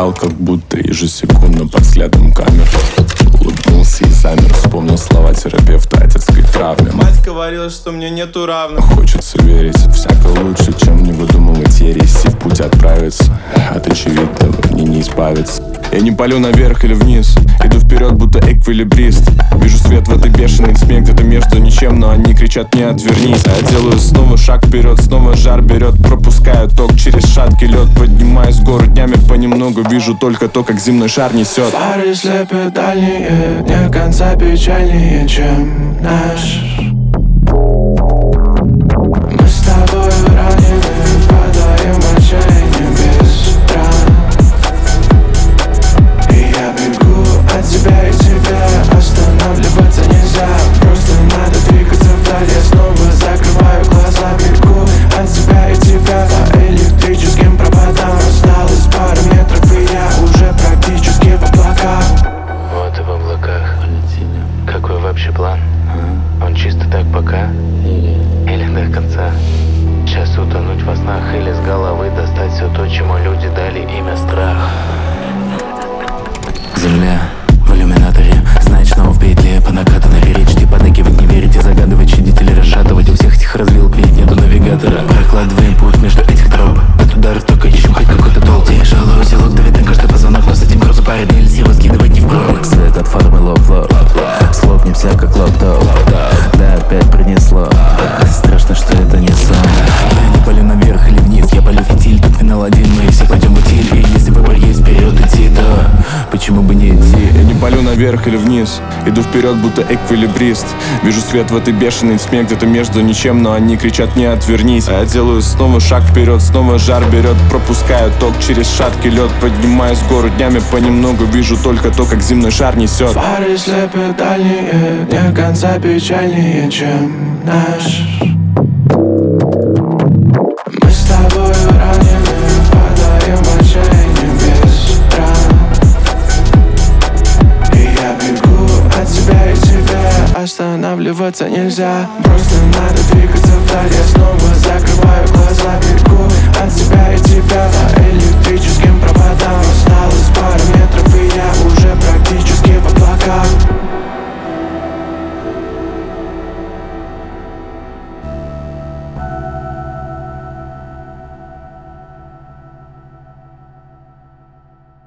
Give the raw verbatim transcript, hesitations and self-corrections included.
ждал, как будто ежесекундно под взглядом камер. Улыбнулся и замер, вспомнил слова терапевта о детской травме. Мать говорила, что мне нету равных. Хочется верить, всяко лучше, чем не выдумывать ересь и в путь отправиться. От очевидного мне не избавиться. Я не палю наверх или вниз, иду вперед, будто эквилибрист. Вижу свет в этой бешеной тьме, где-то между ничем, но они кричат мне отвернись. А я делаю снова шаг вперед, снова жар берет, пропускаю ток через шаткий лед. Поднимаюсь в гору днями понемногу, вижу только то, как земной шар несет. Фары слепят дальние, дня конца печальнее, чем наш. Мы с тобой ранены, падаем в отчаяние без ран. И я бегу от тебя и тебя, останавливаться нельзя. Просто надо двигаться вдаль, я снова закрываю глаза. Бегу от тебя и тебя по электрическим проводам. Осталось пару метров и я уже практически в облаках. Вот и в облаках. Какой вообще план? Он чисто так пока? Или до конца? Сейчас утонуть во снах или с головы достать все то, чему люди дали имя страх. Земля в иллюминаторе, значит, снова в петле. По накатанной перечите, подыгивать не верите, загадывать, щадить или расшатывать. У всех этих развилок ведь нету навигатора. Прокладываем путь между этих троп. От ударов только ищем хоть какой-то толк. Тяжелый узелок давит на каждый позвонок, но с этим грузом парень нельзя его скидывать не впрок. Свет от фар мы лоб-лоб, слопнемся как лоптоп. Да, опять принесло, страшно, что это не сон. Я не палю наверх или вниз, я палю фитиль. Тут финал один, мы все пойдем в утиль. И если выбор есть вперед идти, то почему бы не идти? Я не палю наверх или вниз, иду вперед, будто эквилибрист. Вижу свет в этой бешеной тьме, где-то между ничем, но они кричат мне отвернись. А я делаю снова шаг вперед, снова жар берет, пропускаю ток через шаткий лед. Поднимаюсь в гору днями понемногу, вижу только то, как земной шар несет. Фары слепят дальние, дня конца печальнее, чем наш. Мы с тобой ранены, падаем в отчаяние без ран. И я бегу от тебя и тебя, останавливаться нельзя. Просто надо двигаться вдаль, я снова закрываю глаза. Бегу от тебя и тебя по электрическим проводам. Осталось